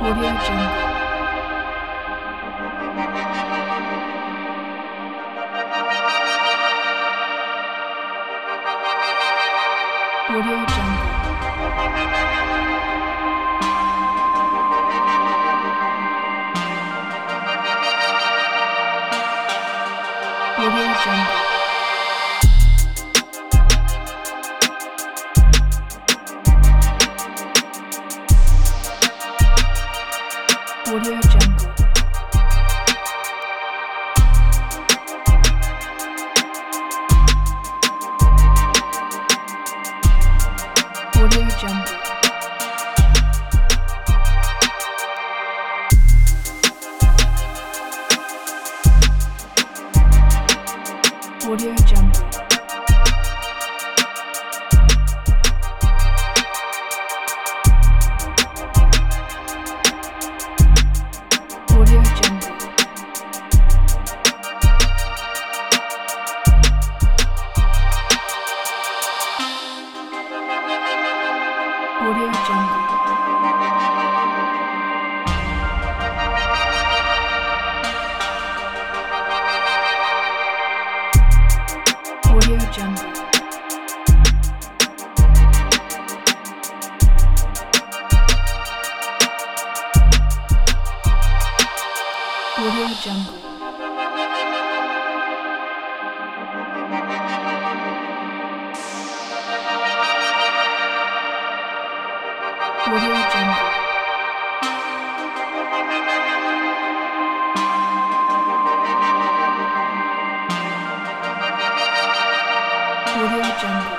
Audio Jungle. Audio Jungle. Audio Jungle. Audio Jungle. Audio Jungle. Audio Jungle. Audio Jungle. Audio Jungle. Audio Jungle. Audio Jungle. Audio Jungle. Audio Jungle.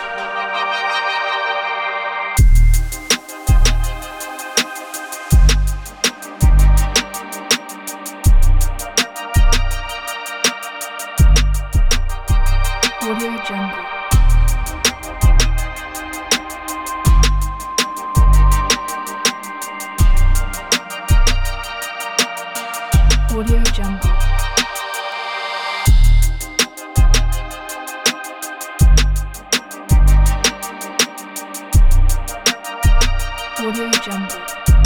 Audio Jungle. Audio Jungle. Audio Jungle.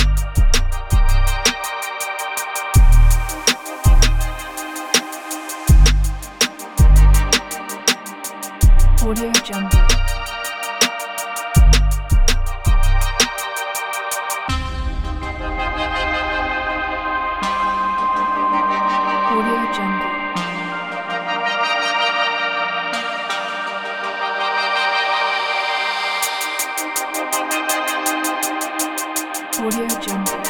Audio Jungle. Audio Jungle. Audio Jungle.